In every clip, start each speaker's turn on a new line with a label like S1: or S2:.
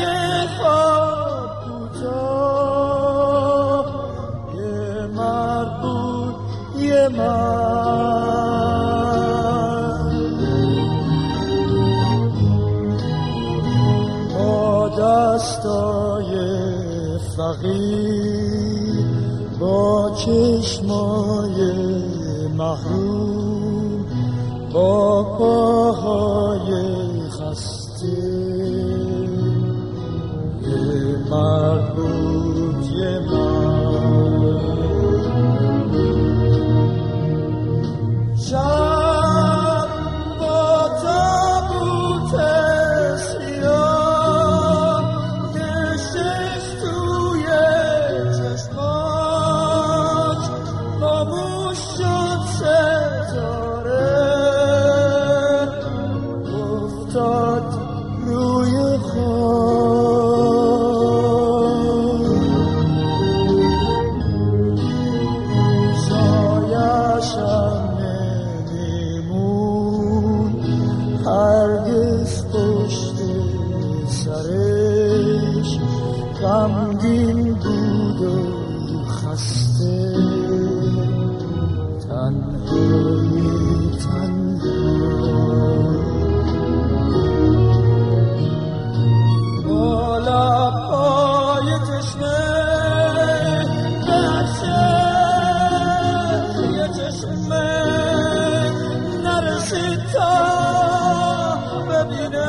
S1: خواب کوتاه یه مرد بود یه با دستای فقیر با چشمای محروم با پاهای خسته یه مرد بود یه شب با تابوت سیاه کشش توی چشماش خاموش شد ستاره افتاد روی خاک سایه‌شم هرگز پشت سرش غمگین بود و خسته تنها بالا پای چشمه گرچه یه چشمه نرسید تا ببینه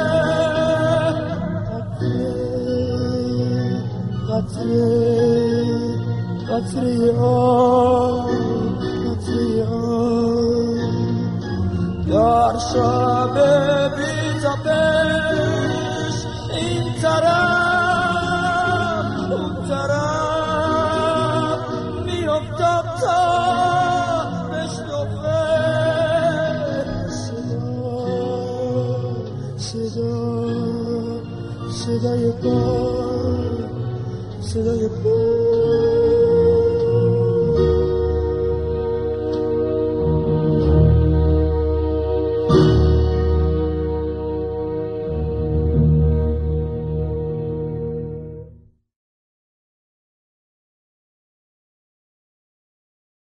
S1: قطره آب در شب بی تابش این طرف اون طرف می افتاد تا بشنفه صدای پا